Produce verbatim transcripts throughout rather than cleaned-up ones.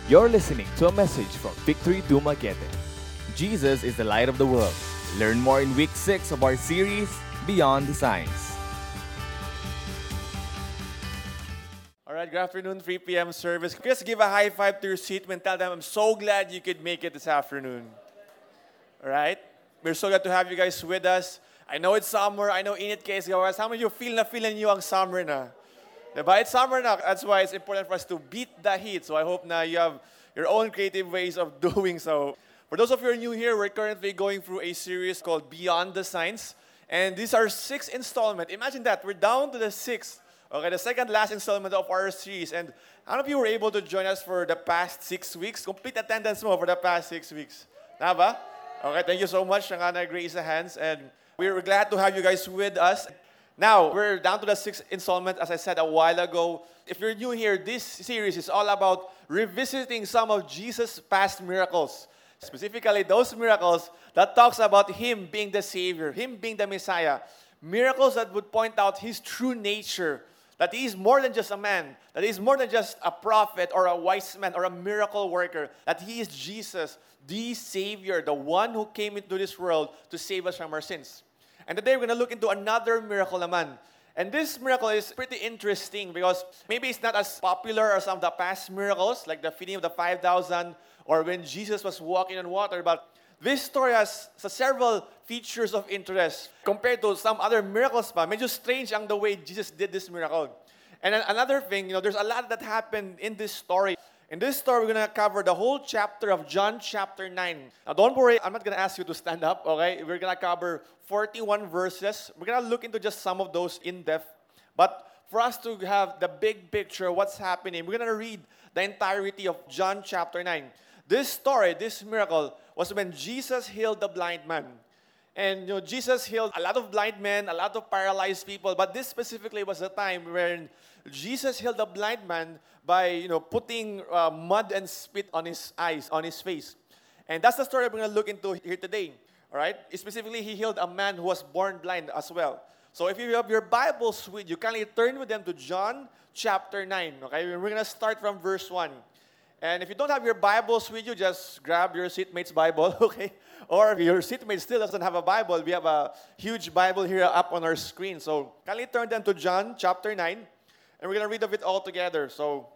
You're listening to a message from Victory Dumaguete. Jesus is the light of the world. Learn more in week six of our series, Beyond the Signs. All right, good afternoon, three p.m. service. Just give a high five to your seat and tell them, I'm so glad you could make it this afternoon. All right? We're so glad to have you guys with us. I know it's summer. I know init kayo sa gawas. How many of you feel na feeling nyo ang summer na? Diba? It's summer na. That's why it's important for us to beat the heat. So I hope na you have your own creative ways of doing so. For those of you who are new here, we're currently going through a series called Beyond the Signs. And this is our sixth installment. Imagine that. We're down to the sixth. Okay, the second last installment of our series. And how many of you were able to join us for the past six weeks? Complete attendance mo for the past six weeks. Na ba? Okay, thank you so much. Nangana grace sa hands. And we're glad to have you guys with us. Now, we're down to the sixth installment, as I said a while ago. If you're new here, this series is all about revisiting some of Jesus' past miracles. Specifically, those miracles that talks about Him being the Savior, Him being the Messiah. Miracles that would point out His true nature, that He is more than just a man, that He is more than just a prophet or a wise man or a miracle worker, that He is Jesus, the Savior, the one who came into this world to save us from our sins. And today we're going to look into another miracle naman. And this miracle is pretty interesting because maybe it's not as popular as some of the past miracles, like the feeding of the five thousand or when Jesus was walking on water. But this story has several features of interest compared to some other miracles pa. Medyo strange ang the way Jesus did this miracle. And then another thing, you know, there's a lot that happened in this story. In this story, we're going to cover the whole chapter of John chapter nine. Now, don't worry, I'm not going to ask you to stand up, okay? We're going to cover forty-one verses. We're going to look into just some of those in depth. But for us to have the big picture of what's happening, we're going to read the entirety of John chapter nine. This story, this miracle, was when Jesus healed the blind man. And you know, Jesus healed a lot of blind men, a lot of paralyzed people. But this specifically was a time when Jesus healed the blind man by you know putting uh, mud and spit on his eyes, on his face. And that's the story we're going to look into here today. All right? Specifically, He healed a man who was born blind as well. So if you have your Bibles with you, kindly turn with them to John chapter nine. Okay? We're going to start from verse one. And if you don't have your Bibles with you, just grab your seatmate's Bible, okay? Or if your seatmate still doesn't have a Bible, we have a huge Bible here up on our screen. So kindly turn them to John chapter nine, and we're going to read of it all together. So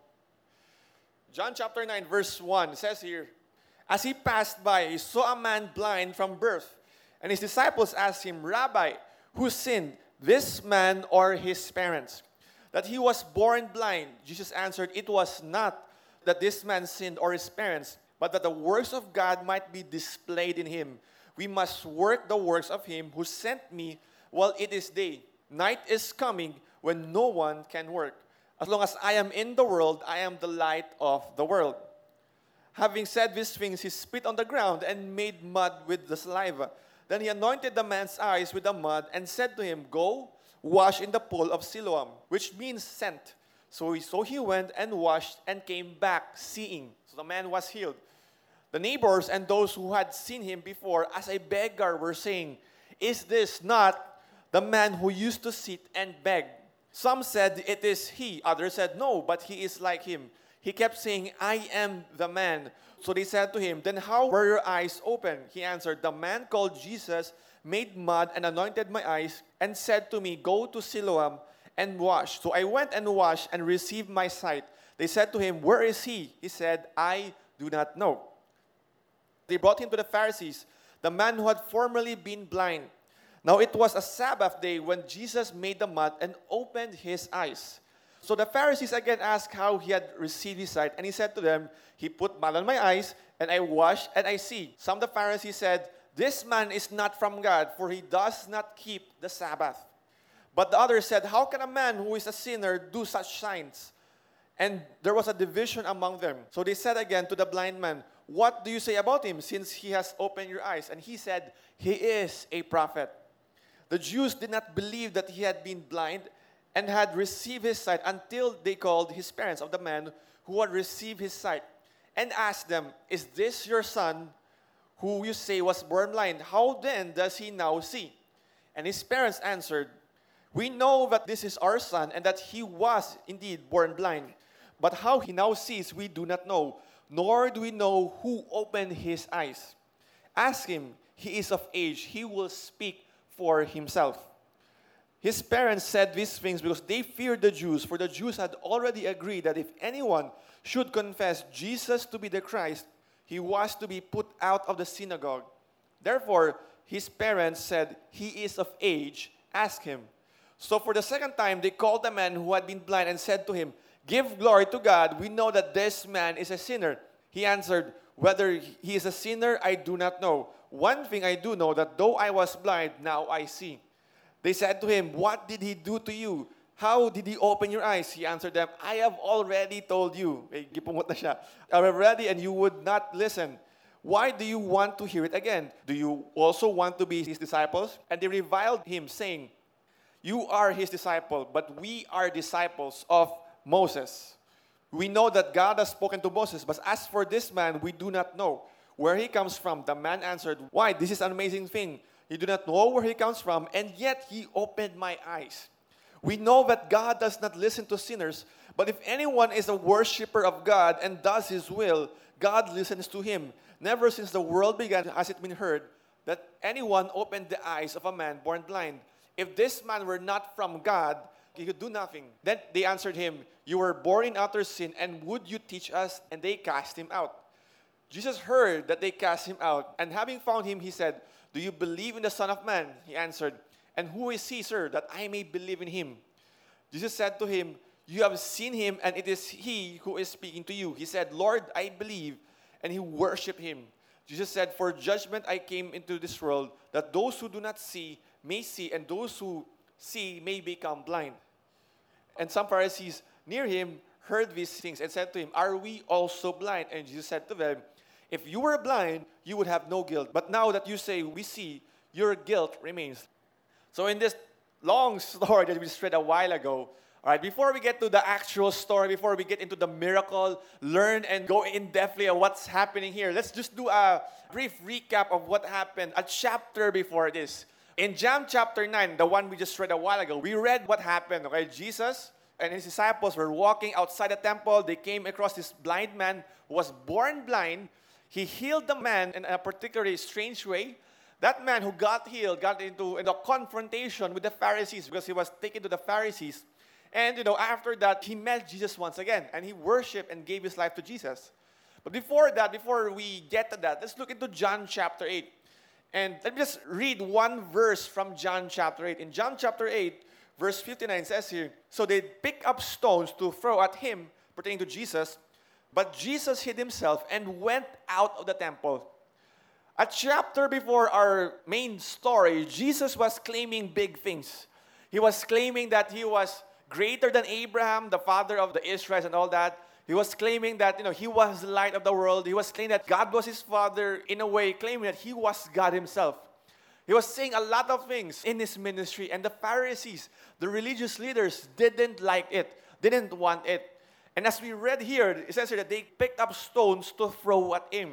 John chapter nine, verse one, it says here, as He passed by, He saw a man blind from birth. And His disciples asked Him, Rabbi, who sinned, this man or his parents, that he was born blind? Jesus answered, it was not that this man sinned or his parents, but that the works of God might be displayed in him. We must work the works of Him who sent me while it is day. Night is coming when no one can work. As long as I am in the world, I am the light of the world. Having said these things, He spit on the ground and made mud with the saliva. Then He anointed the man's eyes with the mud and said to him, go, wash in the pool of Siloam, which means sent. So he, so he went and washed and came back seeing. So the man was healed. The neighbors and those who had seen him before as a beggar were saying, is this not the man who used to sit and beg? Some said, it is he. Others said, no, but he is like him. He kept saying, I am the man. So they said to him, then how were your eyes open? He answered, the man called Jesus made mud and anointed my eyes and said to me, go to Siloam and wash. So I went and washed and received my sight. They said to him, where is he? He said, I do not know. They brought him to the Pharisees, the man who had formerly been blind. Now it was a Sabbath day when Jesus made the mud and opened his eyes. So the Pharisees again asked how he had received his sight. And he said to them, he put mud on my eyes, and I washed, and I see. Some of the Pharisees said, this man is not from God, for he does not keep the Sabbath. But the others said, how can a man who is a sinner do such signs? And there was a division among them. So they said again to the blind man, what do you say about him, since he has opened your eyes? And he said, he is a prophet. The Jews did not believe that he had been blind and had received his sight until they called his parents of the man who had received his sight and asked them, is this your son who you say was born blind? How then does he now see? And his parents answered, we know that this is our son and that he was indeed born blind. But how he now sees, we do not know. nor do we know who opened his eyes. Ask him, he is of age, he will speak for himself. His parents said these things because they feared the Jews, for the Jews had already agreed that if anyone should confess Jesus to be the Christ, he was to be put out of the synagogue. Therefore, his parents said, he is of age, ask him. So for the second time, they called the man who had been blind and said to him, give glory to God, we know that this man is a sinner. He answered, whether he is a sinner, I do not know. One thing I do know, that though I was blind, now I see. They said to him, what did he do to you? How did he open your eyes? He answered them, I have already told you. I have already, and you would not listen. Why do you want to hear it again? Do you also want to be his disciples? And they reviled him, saying, you are his disciple, but we are disciples of Moses. We know that God has spoken to Moses, but as for this man, we do not know where he comes from. The man answered, why? This is an amazing thing. You do not know where he comes from, and yet he opened my eyes. We know that God does not listen to sinners, but if anyone is a worshiper of God and does his will, God listens to him. Never since the world began has it been heard that anyone opened the eyes of a man born blind. If this man were not from God, he could do nothing. Then they answered him, you were born in utter sin, and would you teach us? And they cast him out. Jesus heard that they cast him out, and having found him, he said, do you believe in the Son of Man? He answered, and who is he, sir, that I may believe in him? Jesus said to him, you have seen him, and it is he who is speaking to you. He said, Lord, I believe, and he worshipped him. Jesus said, for judgment I came into this world, that those who do not see may see, and those who see may become blind. And some Pharisees near him heard these things and said to him, are we also blind? And Jesus said to them, if you were blind, you would have no guilt. But now that you say, we see, your guilt remains. So in this long story that we just read a while ago, all right, before we get to the actual story, before we get into the miracle, learn and go in-depthly on what's happening here, let's just do a brief recap of what happened a chapter before this. In John chapter nine, the one we just read a while ago, we read what happened, okay? Jesus and his disciples were walking outside the temple. They came across this blind man who was born blind. He healed the man in a particularly strange way. That man who got healed got into, into a confrontation with the Pharisees because he was taken to the Pharisees. And, you know, after that, he met Jesus once again. And he worshiped and gave his life to Jesus. But before that, before we get to that, let's look into John chapter eight. And let me just read one verse from John chapter eight. In John chapter eight, verse fifty-nine says here, so they picked up stones to throw at him, pertaining to Jesus. But Jesus hid himself and went out of the temple. A chapter before our main story, Jesus was claiming big things. He was claiming that he was greater than Abraham, the father of the Israelites and all that. He was claiming that, you know, he was the light of the world. He was claiming that God was his father, in a way, claiming that he was God himself. He was saying a lot of things in his ministry, and the Pharisees, the religious leaders, didn't like it, didn't want it. And as we read here, it says here that they picked up stones to throw at him.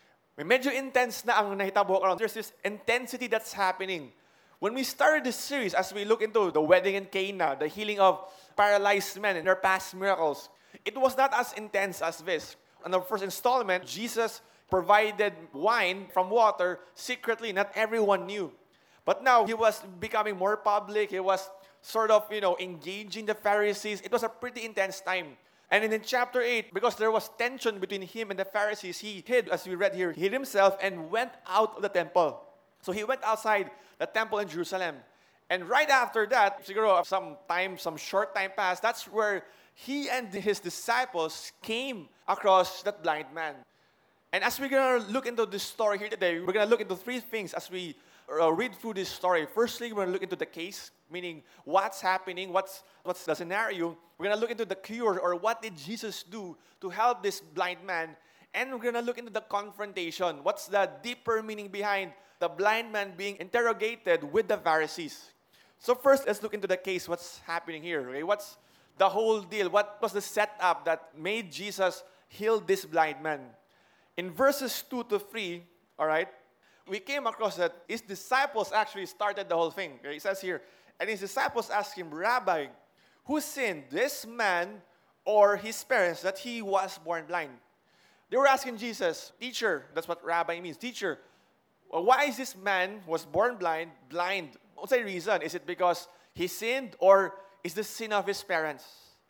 Medyo intense na ang nahitabo around. There's this intensity that's happening. When we started this series, as we look into the wedding in Cana, the healing of paralyzed men and their past miracles, it was not as intense as this. In the first installment, Jesus provided wine from water secretly. Not everyone knew. But now, he was becoming more public. He was sort of, you know, engaging the Pharisees. It was a pretty intense time. And in chapter eight, because there was tension between him and the Pharisees, he hid, as we read here, he hid himself and went out of the temple. So he went outside the temple in Jerusalem. And right after that, siguro some time, some short time passed, that's where he and his disciples came across that blind man. And as we're going to look into this story here today, we're going to look into three things as we uh, read through this story. Firstly, we're going to look into the case, meaning what's happening, what's, what's the scenario. We're going to look into the cure, or what did Jesus do to help this blind man. And we're going to look into the confrontation. What's the deeper meaning behind the blind man being interrogated with the Pharisees? So first, let's look into the case, what's happening here. Okay? What's the whole deal? What was the setup that made Jesus heal this blind man? In verses two to three, all right, we came across that his disciples actually started the whole thing. Okay? It says here, and his disciples asked him, Rabbi, who sinned, this man or his parents, that he was born blind? They were asking Jesus, teacher, that's what rabbi means, teacher, well, why is this man who was born blind, blind? What's the reason? Is it because he sinned or is the sin of his parents?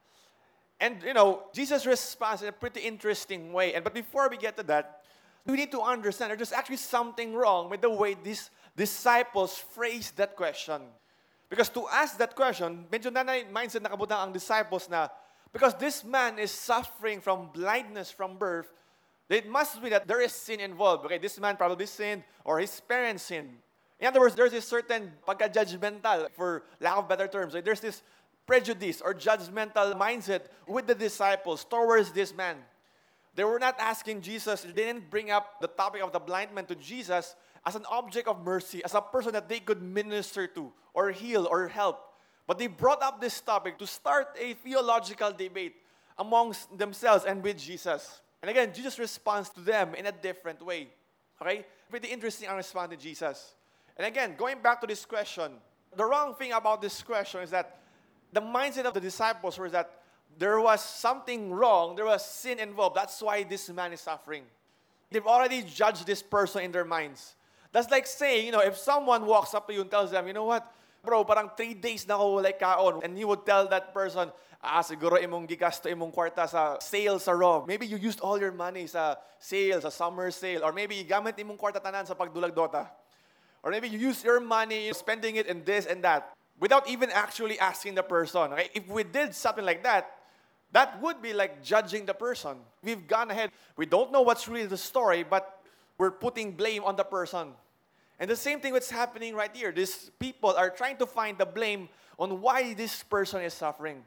And, you know, Jesus responds in a pretty interesting way. And But before we get to that, we need to understand that there's actually something wrong with the way these disciples phrased that question. Because to ask that question, medyo nanay mindset nakabutang ang disciples na, because this man is suffering from blindness from birth, it must be that there is sin involved. Okay, this man probably sinned or his parents sinned. In other words, there's this certain pagka-judgmental, for lack of better terms. Like there's this prejudice or judgmental mindset with the disciples towards this man. They were not asking Jesus, they didn't bring up the topic of the blind man to Jesus as an object of mercy, as a person that they could minister to or heal or help. But they brought up this topic to start a theological debate amongst themselves and with Jesus. And again, Jesus responds to them in a different way. Okay? Pretty interesting ang response to Jesus. And again, going back to this question, the wrong thing about this question is that the mindset of the disciples was that there was something wrong, there was sin involved. That's why this man is suffering. They've already judged this person in their minds. That's like saying, you know, if someone walks up to you and tells them, you know what, bro, parang three days na ako wala kaon, and you would tell that person, ah, siguro imong gigasto imong kwarta sa sale sa Raw. Maybe you used all your money sa sale, sa summer sale, or maybe gamit imong kwarta tanan sa pagdulag Dota. Or maybe you use your money, spending it in this and that, without even actually asking the person. Okay? If we did something like that, that would be like judging the person. We've gone ahead. We don't know what's really the story, but we're putting blame on the person. And the same thing what's happening right here. These people are trying to find the blame on why this person is suffering.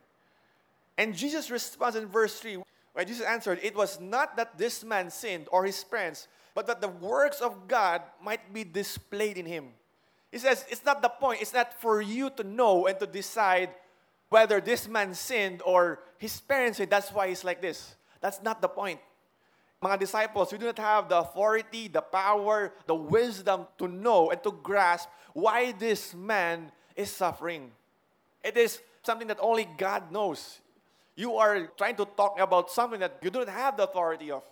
And Jesus responds in verse three, when Jesus answered, it was not that this man sinned or his parents, but that the works of God might be displayed in him. He says, it's not the point. It's not for you to know and to decide whether this man sinned or his parents sinned. That's why he's like this. That's not the point. Mga disciples, we do not have the authority, the power, the wisdom to know and to grasp why this man is suffering. It is something that only God knows. You are trying to talk about something that you don't have the authority of.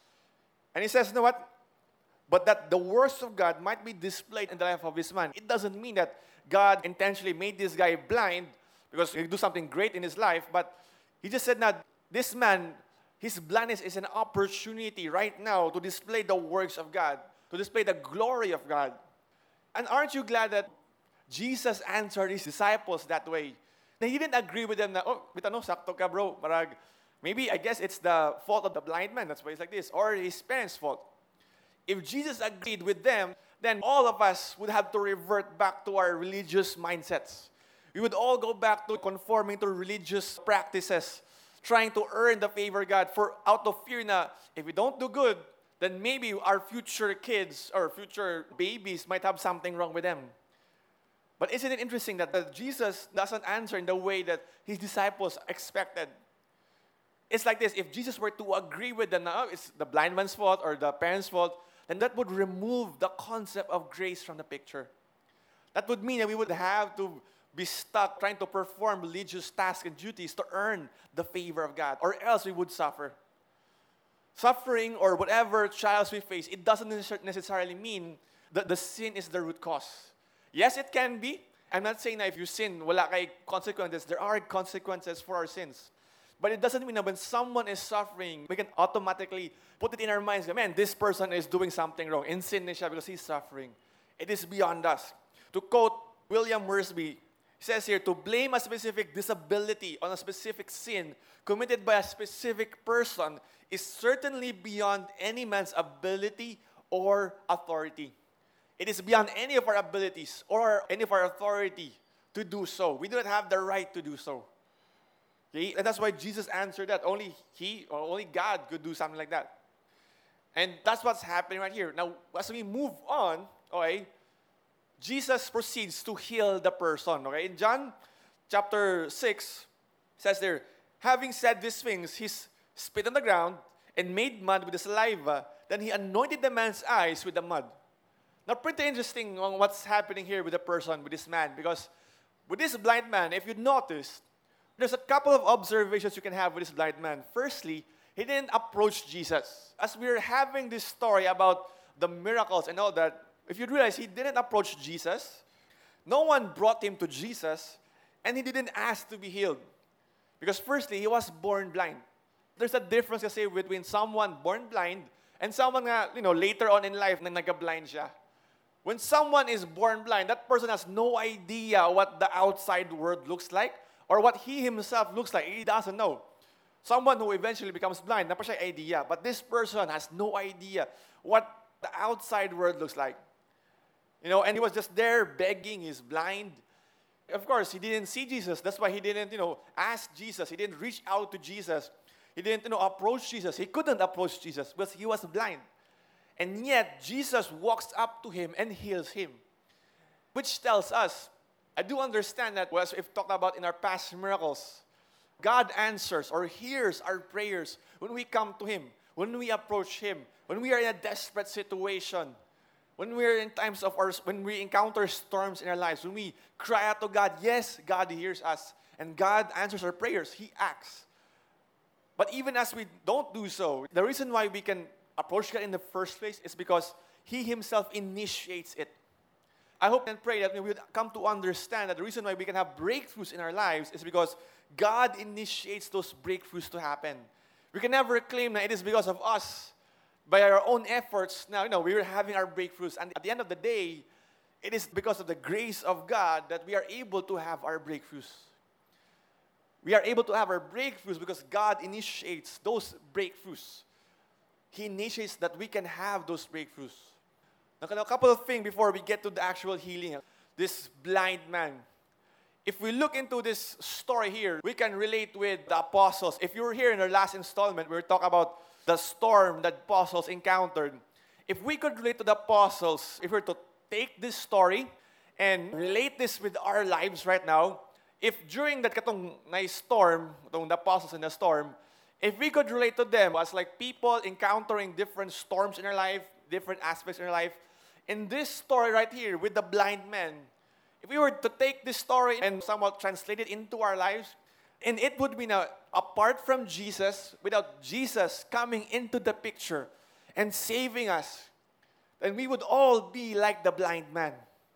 And he says, you know what? But that the works of God might be displayed in the life of this man. It doesn't mean that God intentionally made this guy blind because he do something great in his life, but he just said that this man, his blindness is an opportunity right now to display the works of God, to display the glory of God. And aren't you glad that Jesus answered his disciples that way? He didn't agree with them na, oh, bitano, sakto ka bro. Parag, maybe, I guess it's the fault of the blind man. That's why he's like this. Or his parents' fault. If Jesus agreed with them, then all of us would have to revert back to our religious mindsets. We would all go back to conforming to religious practices, trying to earn the favor of God for out of fear na if we don't do good, then maybe our future kids or future babies might have something wrong with them. But isn't it interesting that, that Jesus doesn't answer in the way that his disciples expected? It's like this, if Jesus were to agree with them, oh, it's the blind man's fault or the parents' fault, then that would remove the concept of grace from the picture. That would mean that we would have to be stuck trying to perform religious tasks and duties to earn the favor of God, or else we would suffer. Suffering or whatever trials we face, it doesn't necessarily mean that the sin is the root cause. Yes, it can be. I'm not saying that if you sin, wala kay consequences. There are consequences for our sins. But it doesn't mean that when someone is suffering, we can automatically put it in our minds, man, this person is doing something wrong. In sin siya because he's suffering. It is beyond us. To quote William Worsby, he says here, to blame a specific disability on a specific sin committed by a specific person is certainly beyond any man's ability or authority. It is beyond any of our abilities or any of our authority to do so. We do not have the right to do so. Okay? And that's why Jesus answered that. Only He or only God could do something like that. And that's what's happening right here. Now, as we move on, okay, Jesus proceeds to heal the person. Okay? In John chapter six, it says there, having said these things, he spit on the ground and made mud with the saliva. Then he anointed the man's eyes with the mud. Now, pretty interesting on what's happening here with the person, with this man. Because with this blind man, if you notice, there's a couple of observations you can have with this blind man. Firstly, he didn't approach Jesus. As we're having this story about the miracles and all that, if you realize he didn't approach Jesus, no one brought him to Jesus, and he didn't ask to be healed. Because firstly, he was born blind. There's a difference kasi between someone born blind and someone nga, you know, later on in life na nagka-blind siya. When someone is born blind, that person has no idea what the outside world looks like or what he himself looks like. He doesn't know. Someone who eventually becomes blind, napa siya idea. But this person has no idea what the outside world looks like. You know, and he was just there begging, he's blind. Of course, he didn't see Jesus. That's why he didn't, you know, ask Jesus. He didn't reach out to Jesus. He didn't, you know, approach Jesus. He couldn't approach Jesus because he was blind. And yet, Jesus walks up to him and heals him. Which tells us, I do understand that, as we've talked about in our past miracles, God answers or hears our prayers when we come to Him, when we approach Him, when we are in a desperate situation, when we are in times of our, when we encounter storms in our lives, when we cry out to God, yes, God hears us, and God answers our prayers. He acts. But even as we don't do so, the reason why we can approach God in the first place is because He Himself initiates it. I hope and pray that we would come to understand that the reason why we can have breakthroughs in our lives is because God initiates those breakthroughs to happen. We can never claim that it is because of us, by our own efforts. Now, you know, we are having our breakthroughs. And at the end of the day, it is because of the grace of God that we are able to have our breakthroughs. We are able to have our breakthroughs because God initiates those breakthroughs. He initiates that we can have those breakthroughs. Now, a couple of things before we get to the actual healing. This blind man. If we look into this story here, we can relate with the apostles. If you were here in our last installment, we were talking about the storm that apostles encountered. If we could relate to the apostles, if we were to take this story and relate this with our lives right now, if during that katong na storm, the apostles in the storm, if we could relate to them as like people encountering different storms in their life, different aspects in their life, in this story right here with the blind man, if we were to take this story and somewhat translate it into our lives, and it would be now, apart from Jesus, without Jesus coming into the picture and saving us, then we would all be like the blind man.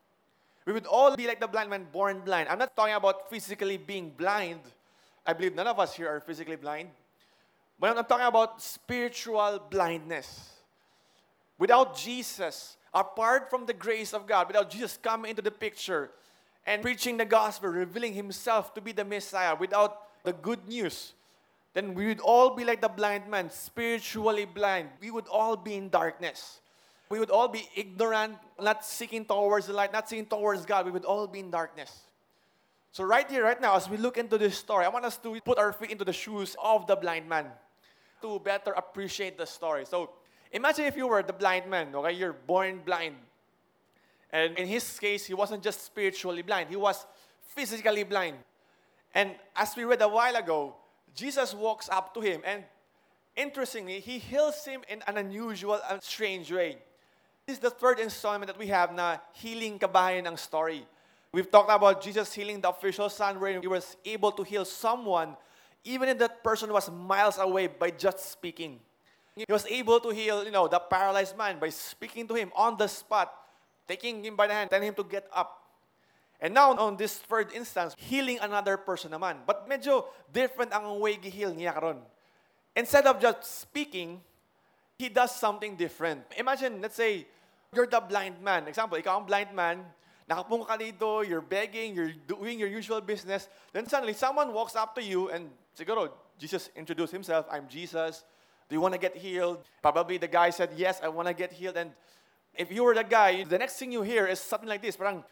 We would all be like the blind man born blind. I'm not talking about physically being blind. I believe none of us here are physically blind. But I'm talking about spiritual blindness. Without Jesus, apart from the grace of God, without Jesus coming into the picture and preaching the gospel, revealing Himself to be the Messiah, without the good news, then we would all be like the blind man, spiritually blind. We would all be in darkness. We would all be ignorant, not seeking towards the light, not seeking towards God. We would all be in darkness. So right here, right now, as we look into this story, I want us to put our feet into the shoes of the blind man to better appreciate the story. So imagine if you were the blind man, okay? You're born blind. And in his case, he wasn't just spiritually blind. He was physically blind. And as we read a while ago, Jesus walks up to him. And interestingly, He heals him in an unusual and strange way. This is the third installment that we have na healing kabayan ng story. We've talked about Jesus healing the official son where He was able to heal someone even if that person was miles away by just speaking. He was able to heal, you know, the paralyzed man by speaking to him on the spot, taking him by the hand, telling him to get up. And now, on this third instance, healing another person naman. But medyo different ang way gi-heal niya karon. Instead of just speaking, He does something different. Imagine, let's say, you're the blind man. Example, ikaw ang blind man, nakapunga ka dito, you're begging, you're doing your usual business. Then suddenly, someone walks up to you and siguro, Jesus introduced Himself, I'm Jesus. Do you want to get healed? Probably the guy said, yes, I want to get healed. And if you were the guy, the next thing you hear is something like this. Parang,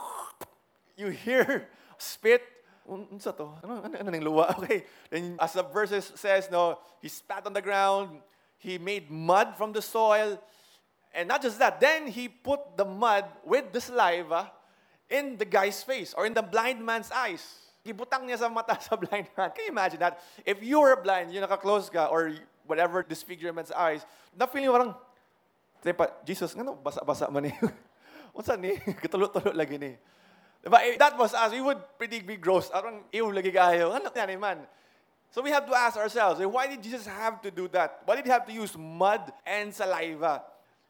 you hear spit. Unsa to? Ano, ano, ano ng luwa? Okay. Then as the verse says, no, he spat on the ground. He made mud from the soil. And not just that, then he put the mud with the saliva in the guy's face or in the blind man's eyes. Ibutang niya sa mata sa blind man. Can you imagine that? If you were blind, you naka-close ka or whatever disfigurement's eyes, na-feeling parang, Jesus, ano, basa-basa man eh. Unsa ni? Katulo-tulo lagi ni. Diba? If that was us, we would pretty be gross. Arang, ew, lagi kayo. Ano yan man? So we have to ask ourselves, why did Jesus have to do that? Why did he have to use mud and saliva?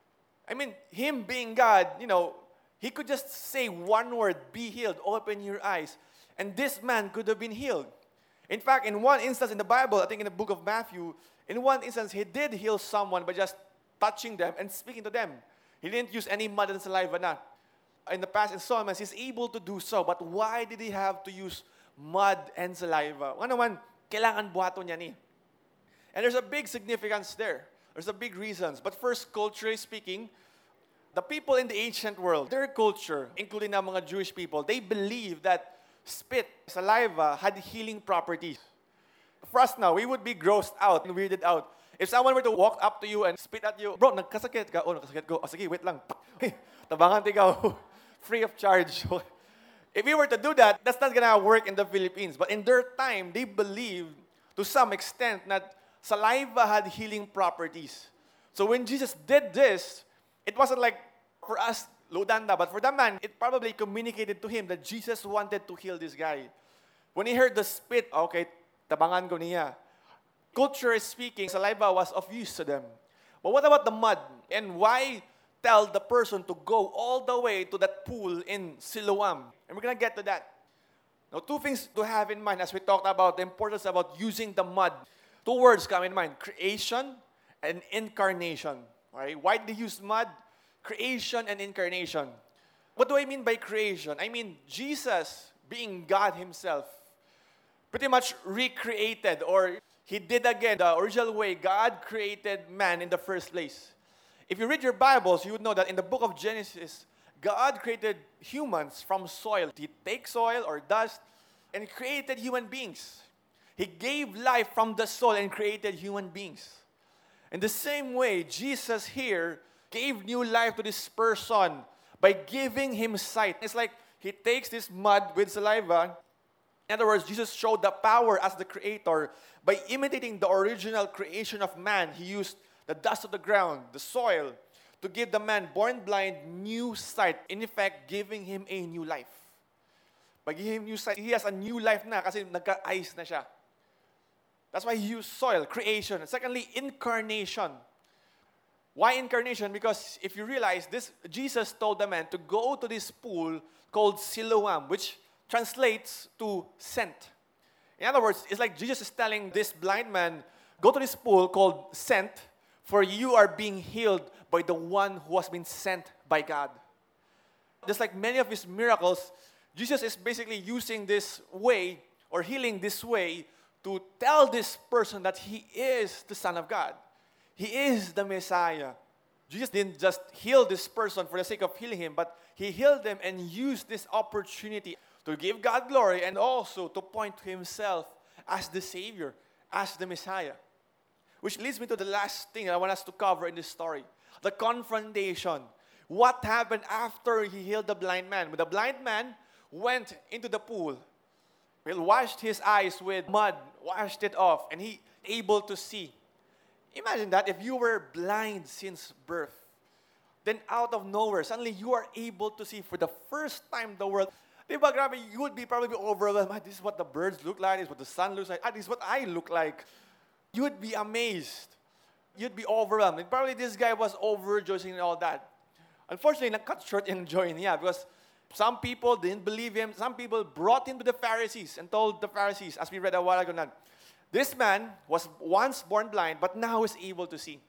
I mean, him being God, you know, he could just say one word, be healed, open your eyes. And this man could have been healed. In fact, in one instance in the Bible, I think in the book of Matthew, in one instance, he did heal someone by just touching them and speaking to them. He didn't use any mud and saliva na. In the past installments, he's able to do so. But why did he have to use mud and saliva? Ano man, kailangan buhaton niya ni. And there's a big significance there. There's a big reasons. But first, culturally speaking, the people in the ancient world, their culture, including the mga Jewish people, they believe that spit, saliva, had healing properties. For us now, we would be grossed out and weirded out. If someone were to walk up to you and spit at you, bro, nagkasakit ka? Oh, nagkasakit ko. Oh, sige, wait lang. Tabangan tigaw. Free of charge. If we were to do that, that's not gonna work in the Philippines. But in their time, they believed to some extent that saliva had healing properties. So when Jesus did this, it wasn't like for us, Lodanda, but for the man, it probably communicated to him that Jesus wanted to heal this guy. When he heard the spit, okay, tabangan ko niya. Culturally speaking, saliva was of use to them. But what about the mud? And why tell the person to go all the way to that pool in Siloam? And we're going to get to that. Now, two things to have in mind as we talked about the importance about using the mud. Two words come in mind, creation and incarnation. All right? Why did he use mud? Creation and incarnation. What do I mean by creation? I mean, Jesus, being God himself, pretty much recreated, or he did again the original way God created man in the first place. If you read your Bibles, you would know that in the book of Genesis, God created humans from soil. He takes soil or dust and created human beings. He gave life from the soil and created human beings. In the same way, Jesus here gave new life to this person by giving him sight. It's like he takes this mud with saliva. In other words, Jesus showed the power as the creator by imitating the original creation of man. He used the dust of the ground, the soil, to give the man born blind new sight. In effect, giving him a new life. By giving him new sight, he has a new life na kasi nagka-eyes na siya. That's why he used soil, creation. And secondly, incarnation. Why incarnation? Because if you realize this, Jesus told the man to go to this pool called Siloam, which translates to sent. In other words, it's like Jesus is telling this blind man, go to this pool called sent, for you are being healed by the one who has been sent by God. Just like many of his miracles, Jesus is basically using this way or healing this way to tell this person that he is the Son of God. He is the Messiah. Jesus didn't just heal this person for the sake of healing him, but he healed them and used this opportunity to give God glory and also to point to himself as the Savior, as the Messiah. Which leads me to the last thing I want us to cover in this story. The confrontation. What happened after he healed the blind man? When the blind man went into the pool, he washed his eyes with mud, washed it off, and he able to see. Imagine that if you were blind since birth, then out of nowhere, suddenly you are able to see for the first time in the world. Diba, grabe, you would be probably overwhelmed. Ah, this is what the birds look like. This is what the sun looks like. Ah, this is what I look like. You would be amazed. You'd be overwhelmed. And probably this guy was overjoying and all that. Unfortunately, not short yung joy niya because some people didn't believe him. Some people brought him to the Pharisees and told the Pharisees, as we read a while ago, na, this man was once born blind, but now is able to see.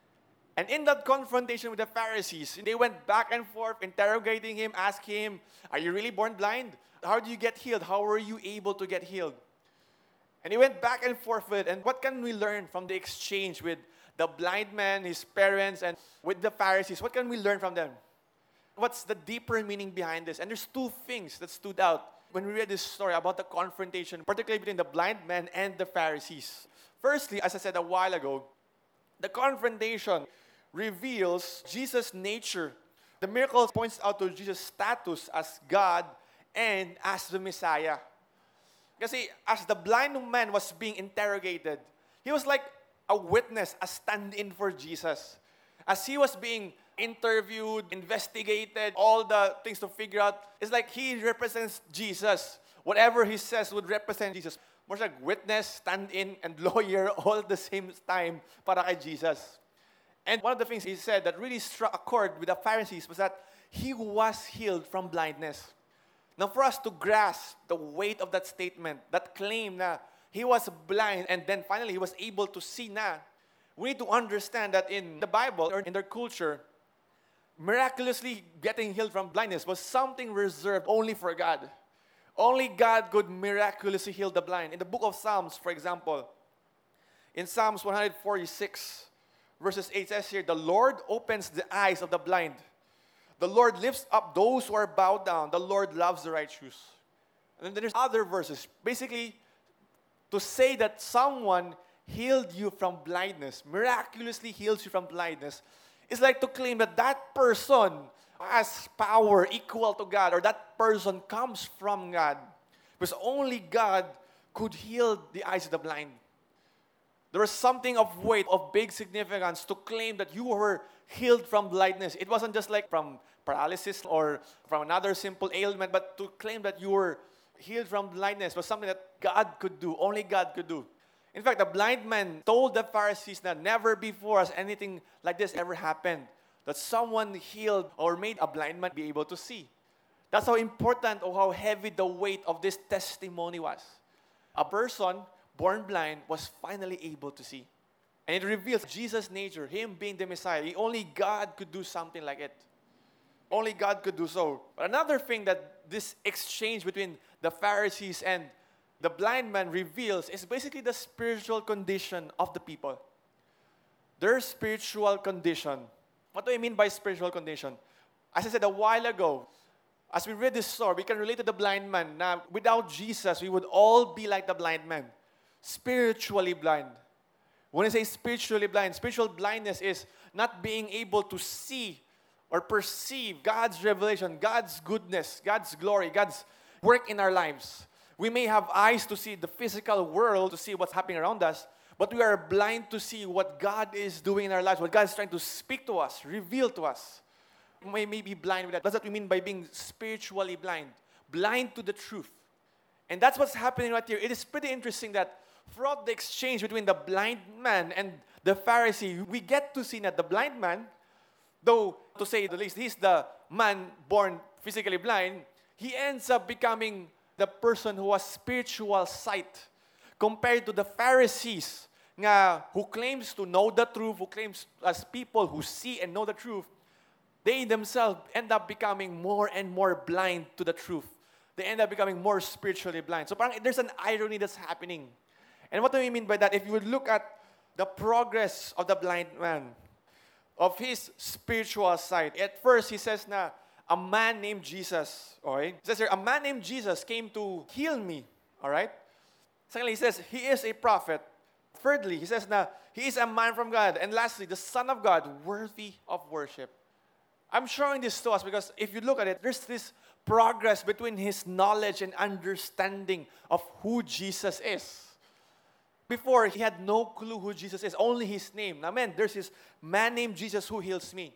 And in that confrontation with the Pharisees, they went back and forth, interrogating him, asking him, are you really born blind? How do you get healed? How were you able to get healed? And he went back and forth with, and what can we learn from the exchange with the blind man, his parents, and with the Pharisees? What can we learn from them? What's the deeper meaning behind this? And there's two things that stood out when we read this story about the confrontation, particularly between the blind man and the Pharisees. Firstly, as I said a while ago, the confrontation reveals Jesus' nature. The miracle points out to Jesus' status as God and as the Messiah. Kasi as the blind man was being interrogated, he was like a witness, a stand-in for Jesus. As he was being interviewed, investigated, all the things to figure out, it's like he represents Jesus. Whatever he says would represent Jesus. more like witness, stand-in, and lawyer all at the same time para kay Jesus. And one of the things he said that really struck a chord with the Pharisees was that he was healed from blindness. Now, for us to grasp the weight of that statement, that claim na he was blind and then finally he was able to see na, we need to understand that in the Bible or in their culture, miraculously getting healed from blindness was something reserved only for God. Only God could miraculously heal the blind. In the book of Psalms, for example, in Psalms one forty-six, verses eight says here, the Lord opens the eyes of the blind. The Lord lifts up those who are bowed down. The Lord loves the righteous. And then there's other verses. Basically, to say that someone healed you from blindness, miraculously heals you from blindness, is like to claim that that person has power equal to God, or that person comes from God. Because only God could heal the eyes of the blind. There was something of weight, of big significance to claim that you were healed from blindness. It wasn't just like from paralysis or from another simple ailment, but to claim that you were healed from blindness was something that God could do, only God could do. In fact, the blind man told the Pharisees that never before has anything like this ever happened, that someone healed or made a blind man be able to see. That's how important or how heavy the weight of this testimony was. A person born blind was finally able to see. And it reveals Jesus' nature, him being the Messiah. Only God could do something like it. Only God could do so. But another thing that this exchange between the Pharisees and the blind man reveals is basically the spiritual condition of the people. Their spiritual condition. What do I mean by spiritual condition? As I said a while ago, as we read this story, we can relate to the blind man. Now, without Jesus, we would all be like the blind man. Spiritually blind. When I say spiritually blind, spiritual blindness is not being able to see or perceive God's revelation, God's goodness, God's glory, God's work in our lives. We may have eyes to see the physical world, to see what's happening around us, but we are blind to see what God is doing in our lives, what God is trying to speak to us, reveal to us. We may be blind with that. That's what we mean by being spiritually blind. Blind to the truth. And that's what's happening right here. It is pretty interesting that throughout the exchange between the blind man and the Pharisee, we get to see that the blind man, though to say the least, he's the man born physically blind, he ends up becoming the person who has spiritual sight compared to the Pharisees nga, who claims to know the truth, who claims as people who see and know the truth. They themselves end up becoming more and more blind to the truth. They end up becoming more spiritually blind. So parang there's an irony that's happening. And what do we mean by that? If you would look at the progress of the blind man, of his spiritual sight. At first, he says na, a man named Jesus, okay? He says here, a man named Jesus came to heal me, all right? Secondly, he says, he is a prophet. Thirdly, he says na, he is a man from God. And lastly, the Son of God, worthy of worship. I'm showing this to us because if you look at it, there's this progress between his knowledge and understanding of who Jesus is. Before, he had no clue who Jesus is, only his name. Now, man, there's this man named Jesus who heals me.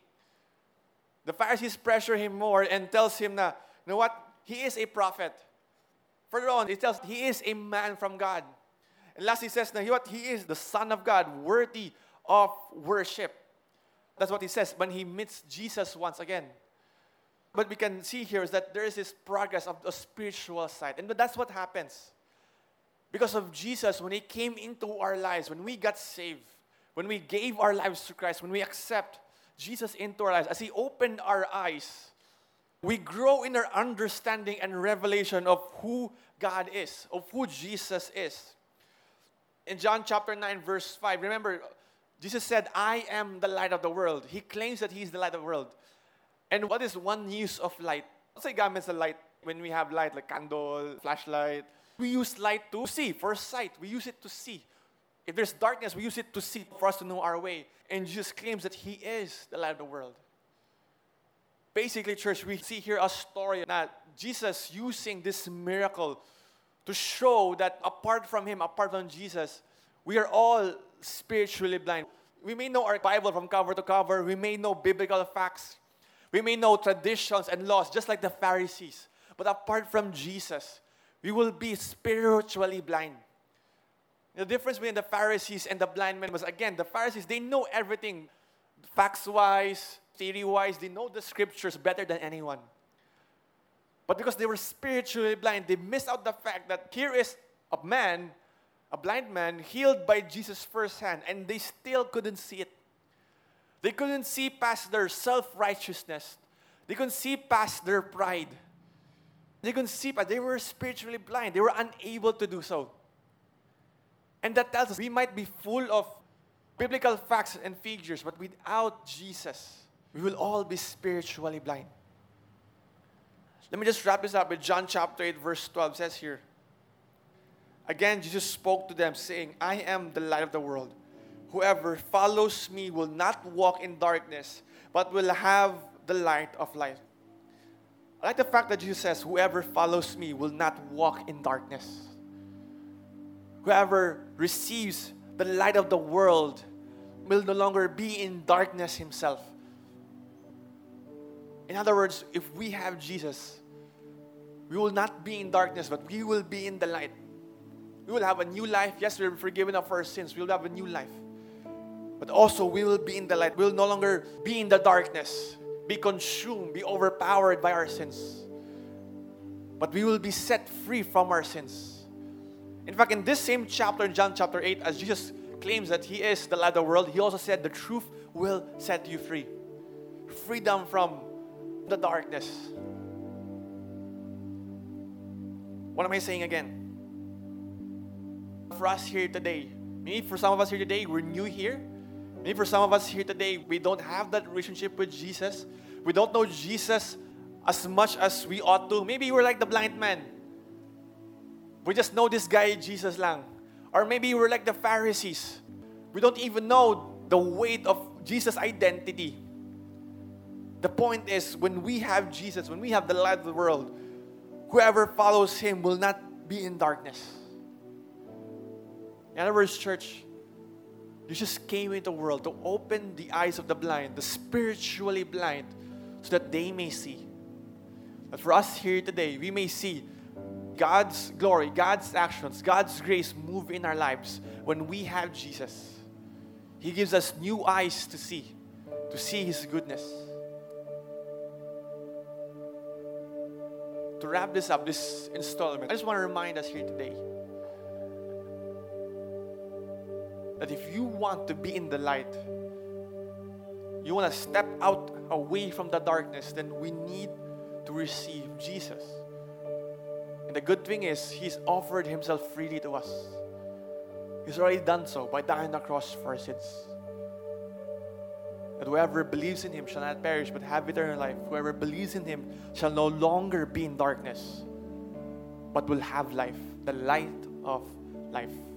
The Pharisees pressure him more and tells him na, you know what? He is a prophet. Further on, it tells he is a man from God. And last he says na, you know what? He is the Son of God, worthy of worship. That's what he says when he meets Jesus once again. What we can see here is that there is this progress of the spiritual side. And that's what happens. Because of Jesus, when he came into our lives, when we got saved, when we gave our lives to Christ, when we accept Jesus into our lives, as he opened our eyes, we grow in our understanding and revelation of who God is, of who Jesus is. In John chapter nine, verse five, remember, Jesus said, I am the light of the world. He claims that he is the light of the world. And what is one use of light? Let's say gamits the light when we have light, like candle, flashlight. We use light to see, for sight. We use it to see. If there's darkness, we use it to see, for us to know our way. And Jesus claims that he is the light of the world. Basically, church, we see here a story that Jesus using this miracle to show that apart from him, apart from Jesus, we are all spiritually blind. We may know our Bible from cover to cover. We may know biblical facts. We may know traditions and laws, just like the Pharisees. But apart from Jesus, we will be spiritually blind. The difference between the Pharisees and the blind men was, again, the Pharisees, they know everything. Facts-wise, theory-wise, they know the scriptures better than anyone. But because they were spiritually blind, they missed out the fact that here is a man, a blind man, healed by Jesus firsthand, and they still couldn't see it. They couldn't see past their self-righteousness. They couldn't see past their pride. They couldn't see past, they were spiritually blind. They were unable to do so. And that tells us we might be full of biblical facts and figures, but without Jesus, we will all be spiritually blind. Let me just wrap this up with John chapter eight, verse twelve. It says here, again, Jesus spoke to them, saying, I am the light of the world. Whoever follows me will not walk in darkness, but will have the light of life. I like the fact that Jesus says, whoever follows me will not walk in darkness. Whoever receives the light of the world will no longer be in darkness himself. In other words, if we have Jesus, we will not be in darkness, but we will be in the light. We will have a new life. Yes, we are forgiven of our sins. We will have a new life. But also, we will be in the light. We will no longer be in the darkness, be consumed, be overpowered by our sins. But we will be set free from our sins. In fact, in this same chapter, in John chapter eight, as Jesus claims that He is the light of the world, He also said the truth will set you free. Freedom from the darkness. What am I saying again? For us here today, maybe for some of us here today, we're new here. Maybe for some of us here today, we don't have that relationship with Jesus. We don't know Jesus as much as we ought to. Maybe we're like the blind man. We just know this guy, Jesus lang. Or maybe we're like the Pharisees. We don't even know the weight of Jesus' identity. The point is, when we have Jesus, when we have the light of the world, whoever follows Him will not be in darkness. In other words, church, Jesus came into the world to open the eyes of the blind, the spiritually blind, so that they may see. But for us here today, we may see God's glory, God's actions, God's grace move in our lives when we have Jesus. He gives us new eyes to see, to see His goodness. To wrap this up, this installment, I just want to remind us here today that if you want to be in the light, you want to step out away from the darkness, then we need to receive Jesus. And the good thing is, He's offered Himself freely to us. He's already done so by dying on the cross for our sins. That whoever believes in Him shall not perish but have eternal life. Whoever believes in Him shall no longer be in darkness, but will have life, the light of life.